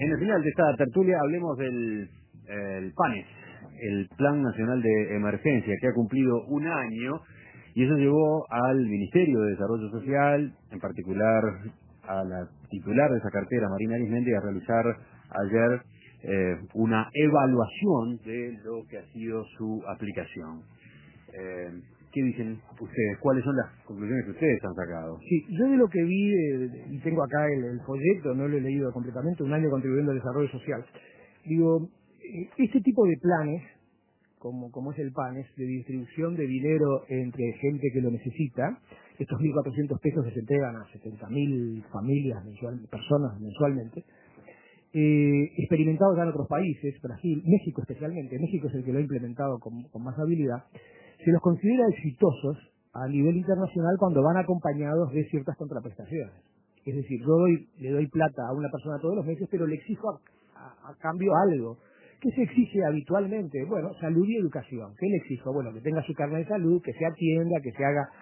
En el final de esta tertulia hablemos del el PANES, el Plan Nacional de Emergencia, que ha cumplido un año, y eso llevó al Ministerio de Desarrollo Social, en particular a la titular de esa cartera, Marina Arismendi, a realizar ayer una evaluación de lo que ha sido su aplicación. ¿Qué dicen ustedes? ¿Cuáles son las conclusiones que ustedes han sacado? Sí, yo de lo que vi, y tengo acá el folleto, no lo he leído completamente, un año contribuyendo al desarrollo social. Digo, este tipo de planes, como es el PANES, de distribución de dinero entre gente que lo necesita, estos 1.400 pesos que se entregan a 70.000 familias, personas mensualmente, experimentados ya en otros países, Brasil, México especialmente, México es el que lo ha implementado con más habilidad, se los considera exitosos a nivel internacional cuando van acompañados de ciertas contraprestaciones. Es decir, le doy plata a una persona todos los meses, pero le exijo a cambio algo. ¿Qué se exige habitualmente? Bueno, salud y educación. ¿Qué le exijo? Bueno, que tenga su carnet de salud, que se atienda, que se haga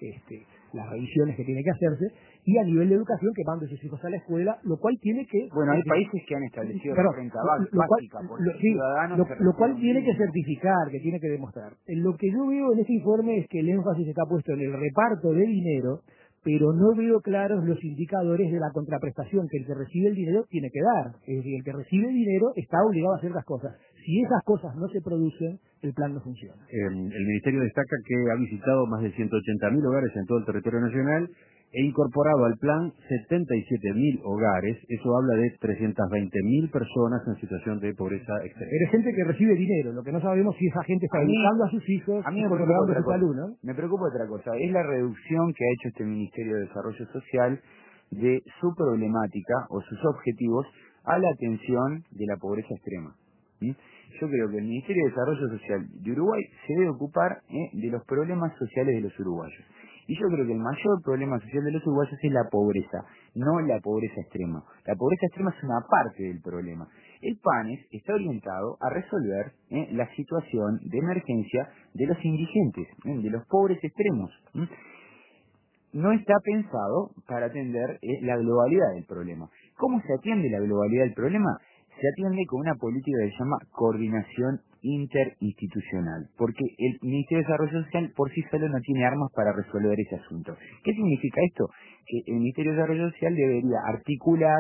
las revisiones que tiene que hacerse, y a nivel de educación que mande a sus hijos a la escuela, lo cual tiene que... Bueno, hay países que han establecido renta básica por sí, ciudadanos. Lo cual tiene que certificar, que tiene que demostrar. Lo que yo veo en este informe es que el énfasis está puesto en el reparto de dinero, pero no veo claros los indicadores de la contraprestación que el que recibe el dinero tiene que dar. Es decir, el que recibe dinero está obligado a hacer las cosas. Si esas cosas no se producen, el plan no funciona. El Ministerio destaca que ha visitado más de 180.000 hogares en todo el territorio nacional e incorporado al plan 77.000 hogares. Eso habla de 320.000 personas en situación de pobreza extrema. Pero es gente que recibe dinero. Lo que no sabemos si esa gente está educando a sus hijos, a mí me preocupa otra su salud, ¿no? Me preocupa otra cosa. Es la reducción que ha hecho este Ministerio de Desarrollo Social de su problemática o sus objetivos a la atención de la pobreza extrema. Yo creo que el Ministerio de Desarrollo Social de Uruguay se debe ocupar de los problemas sociales de los uruguayos. Y yo creo que el mayor problema social de los uruguayos es la pobreza, no la pobreza extrema. La pobreza extrema es una parte del problema. El PANES está orientado a resolver la situación de emergencia de los indigentes, de los pobres extremos. No está pensado para atender la globalidad del problema. ¿Cómo se atiende la globalidad del problema? Se atiende con una política que se llama coordinación interinstitucional, porque el Ministerio de Desarrollo Social por sí solo no tiene armas para resolver ese asunto. ¿Qué significa esto? Que el Ministerio de Desarrollo Social debería articular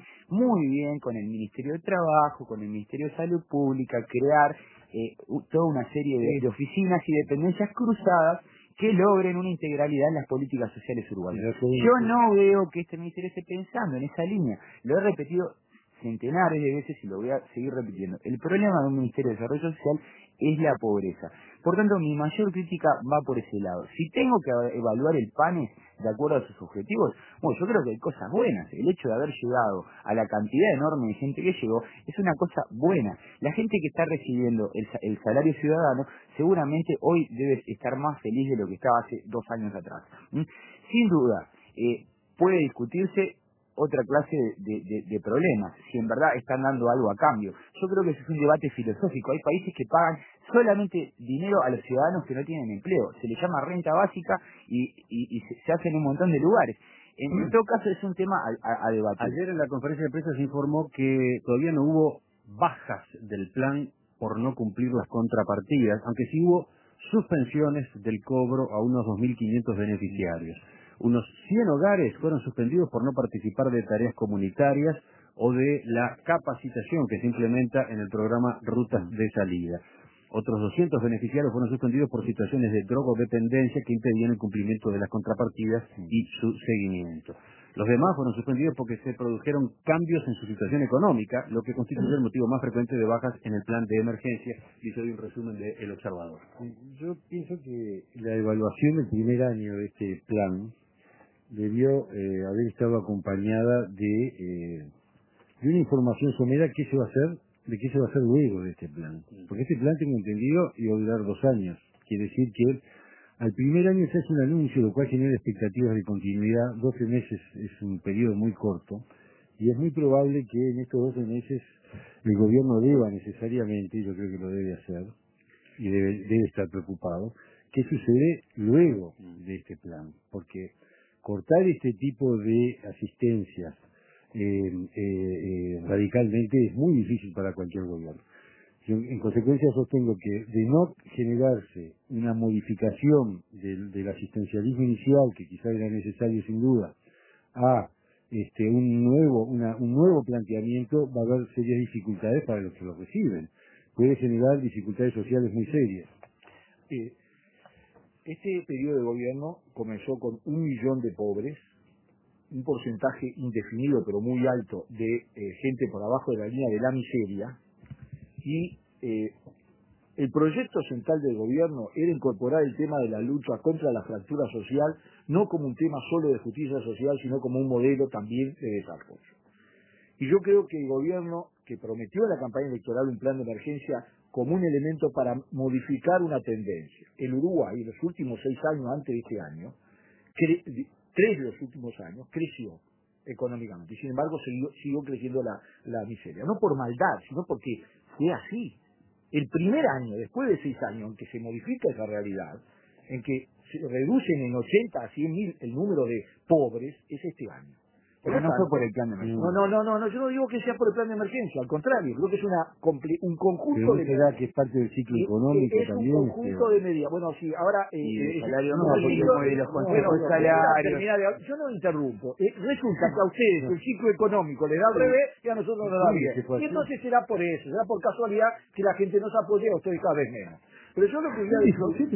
muy bien con el Ministerio de Trabajo, con el Ministerio de Salud Pública, crear toda una serie de oficinas y dependencias cruzadas que logren una integralidad en las políticas sociales uruguayas. Yo no veo que este ministerio esté pensando en esa línea. Lo he repetido centenares de veces y lo voy a seguir repitiendo. El problema de un Ministerio de Desarrollo Social es la pobreza. Por tanto, mi mayor crítica va por ese lado. Si tengo que evaluar el PANES de acuerdo a sus objetivos, bueno, yo creo que hay cosas buenas. El hecho de haber llegado a la cantidad enorme de gente que llegó es una cosa buena. La gente que está recibiendo el salario ciudadano seguramente hoy debe estar más feliz de lo que estaba hace 2 años atrás. Sin duda, puede discutirse otra clase de problemas, si en verdad están dando algo a cambio. Yo creo que ese es un debate filosófico. Hay países que pagan solamente dinero a los ciudadanos que no tienen empleo. Se les llama renta básica y se hace en un montón de lugares. En todo caso es un tema a debatir. Ayer en la conferencia de prensa se informó que todavía no hubo bajas del plan por no cumplir las contrapartidas, aunque sí hubo suspensiones del cobro a unos 2.500 beneficiarios. Unos 100 hogares fueron suspendidos por no participar de tareas comunitarias o de la capacitación que se implementa en el programa Rutas de Salida. Otros 200 beneficiarios fueron suspendidos por situaciones de drogodependencia que impedían el cumplimiento de las contrapartidas y su seguimiento. Los demás fueron suspendidos porque se produjeron cambios en su situación económica, lo que constituye el motivo más frecuente de bajas en el plan de emergencia, dice hoy un resumen de El Observador. Yo pienso que la evaluación del primer año de este plan debió haber estado acompañada de una información somera de qué se va a hacer luego de este plan. Porque este plan, tengo entendido, iba a durar 2 años. Quiere decir que al primer año se hace un anuncio, lo cual genera expectativas de continuidad. 12 meses es un periodo muy corto, y es muy probable que en estos 12 meses el gobierno deba necesariamente, y yo creo que lo debe hacer, y debe estar preocupado, qué sucede luego de este plan. Porque cortar este tipo de asistencias radicalmente es muy difícil para cualquier gobierno. Yo, en consecuencia, sostengo que de no generarse una modificación del asistencialismo inicial, que quizá era necesario sin duda, a un nuevo planteamiento, va a haber serias dificultades para los que lo reciben. Puede generar dificultades sociales muy serias. Este periodo de gobierno comenzó con 1 millón de pobres, un porcentaje indefinido pero muy alto de gente por abajo de la línea de la miseria, y el proyecto central del gobierno era incorporar el tema de la lucha contra la fractura social, no como un tema solo de justicia social, sino como un modelo también de desarrollo. Y yo creo que el gobierno, que prometió en la campaña electoral un plan de emergencia como un elemento para modificar una tendencia. El Uruguay, en los últimos 6 años antes de este año, 3 de los últimos años, creció económicamente. Y sin embargo, siguió creciendo la miseria. No por maldad, sino porque fue así. El primer año, después de 6 años, en que se modifica esa realidad, en que se reducen en 80 a 100.000 el número de pobres, es este año. Pero no fue por el plan de emergencia. No, yo no digo que sea por el plan de emergencia, al contrario, creo que es un conjunto pero de será que es parte del ciclo económico es también. un conjunto de medidas. Bueno, sí, ahora... el salario mínimo y los consejos salarios. Yo no interrumpo. Resulta que a ustedes el ciclo económico les da al revés y a nosotros nos da bien. Y entonces será por eso, será por casualidad que la gente nos apoye a ustedes cada vez menos. Pero yo lo que voy a decir,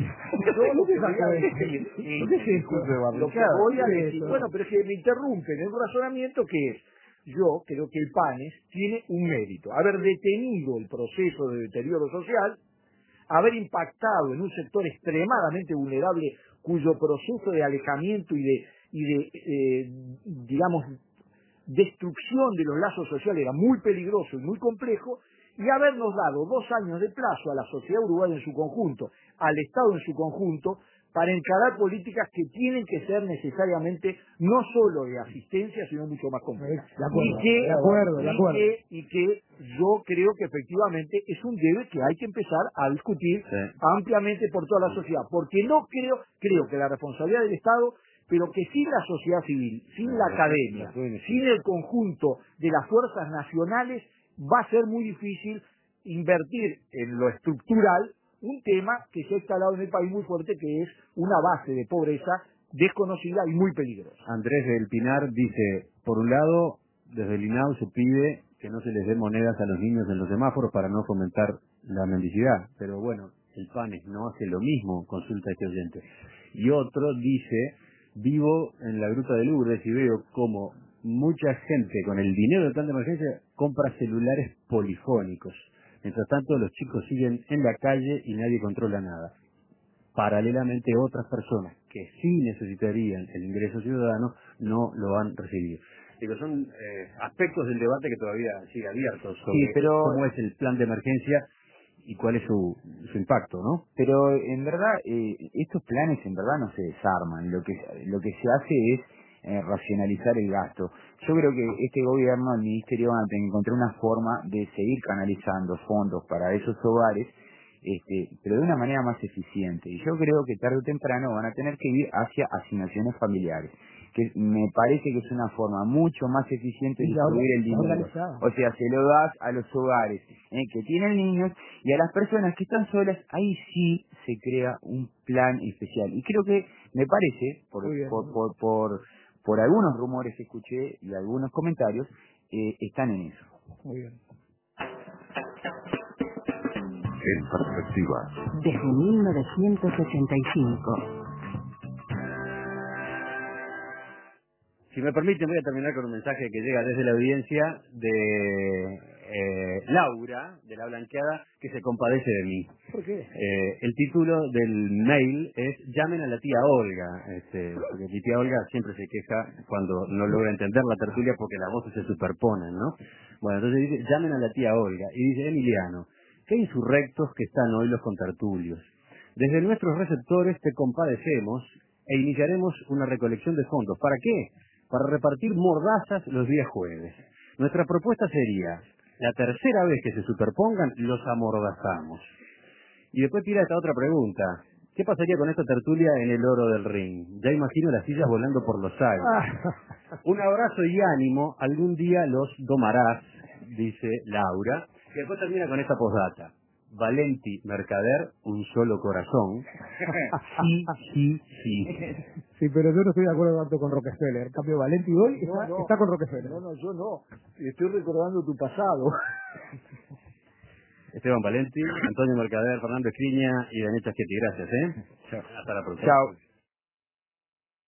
bueno, pero es que me interrumpen en un razonamiento que es, yo creo que el PANES tiene un mérito, haber detenido el proceso de deterioro social, haber impactado en un sector extremadamente vulnerable cuyo proceso de alejamiento y de digamos, destrucción de los lazos sociales era muy peligroso y muy complejo, y habernos dado 2 años de plazo a la sociedad uruguaya en su conjunto, al Estado en su conjunto, para encarar políticas que tienen que ser necesariamente no solo de asistencia, sino mucho más complejas. De acuerdo. Y que yo creo que efectivamente es un debe que hay que empezar a discutir ampliamente por toda la sociedad, porque no creo que la responsabilidad del Estado, pero que sin la sociedad civil, sin la academia, sin el conjunto de las fuerzas nacionales, va a ser muy difícil invertir en lo estructural un tema que se ha instalado en el país muy fuerte, que es una base de pobreza desconocida y muy peligrosa. Andrés del Pinar dice, por un lado, desde el INAU se pide que no se les dé monedas a los niños en los semáforos para no fomentar la mendicidad, pero bueno, el PANES no hace lo mismo, consulta este oyente. Y otro dice, vivo en la Gruta de Lourdes y veo como mucha gente con el dinero del plan de emergencia compra celulares polifónicos. Mientras tanto, los chicos siguen en la calle y nadie controla nada. Paralelamente, otras personas que sí necesitarían el ingreso ciudadano no lo han recibido. Digo, son aspectos del debate que todavía sigue abierto sobre cómo es el plan de emergencia y cuál es su impacto, ¿no? Pero en verdad, estos planes en verdad no se desarman. Lo que se hace es racionalizar el gasto. Yo creo que este gobierno, el ministerio, van a tener que encontrar una forma de seguir canalizando fondos para esos hogares, pero de una manera más eficiente. Y yo creo que tarde o temprano van a tener que ir hacia asignaciones familiares, que me parece que es una forma mucho más eficiente de distribuir el dinero. O sea, se lo das a los hogares que tienen niños, y a las personas que están solas, ahí sí se crea un plan especial. Y creo que, me parece, por algunos rumores que escuché y algunos comentarios, están en eso. Muy bien. En perspectiva. Desde 1985. Si me permiten, voy a terminar con un mensaje que llega desde la audiencia de Laura, de La Blanqueada, que se compadece de mí. ¿Por qué? El título del mail es Llamen a la tía Olga, porque mi tía Olga siempre se queja cuando no logra entender la tertulia porque las voces se superponen, ¿no? Bueno, entonces dice, llamen a la tía Olga. Y dice, Emiliano, qué insurrectos que están hoy los contertulios. Desde nuestros receptores te compadecemos e iniciaremos una recolección de fondos. ¿Para qué? Para repartir mordazas los días jueves. Nuestra propuesta sería, la tercera vez que se superpongan, los amordazamos. Y después tira esta otra pregunta. ¿Qué pasaría con esta tertulia en el oro del ring? Ya imagino las sillas volando por los aires. Un abrazo y ánimo, algún día los domarás, dice Laura. Y después termina con esta postdata. Valenti Mercader, un solo corazón. Sí, sí, sí. Sí, pero yo no estoy de acuerdo tanto con Rockefeller. En cambio, Valenti hoy está con Rockefeller. No, yo no. Estoy recordando tu pasado. Esteban Valenti, Antonio Mercader, Fernando Escriña y Daniel Chaschetti. Gracias, ¿eh? Chao. Hasta la próxima. Chao.